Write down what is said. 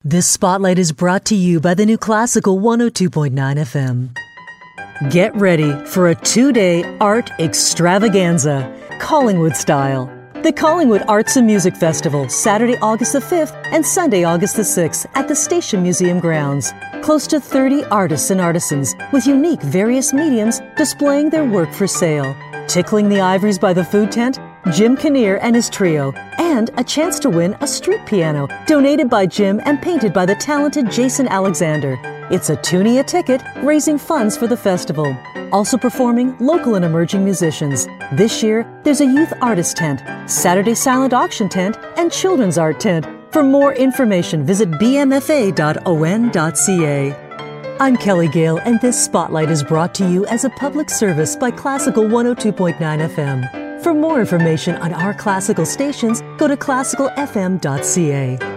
This spotlight is brought to you by the new Classical 102.9 FM. Get ready for a 2-day art extravaganza, Collingwood style. The Collingwood Arts and Music Festival, Saturday, August the 5th and Sunday, August the 6th at the Station Museum grounds. Close to 30 artists and artisans with unique various mediums displaying their work for sale. Tickling the ivories by the food tent, Jim Kinnear and his trio, and a chance to win a street piano donated by Jim and painted by the talented Jason Alexander. It's a toonie a ticket, raising funds for the festival. Also performing local and emerging musicians. This year, there's a youth artist tent, Saturday silent auction tent, and children's art tent. For more information, visit bmfa.on.ca. I'm Kelly Gale, and this spotlight is brought to you as a public service by Classical 102.9 FM. For more information on our classical stations, go to classicalfm.ca.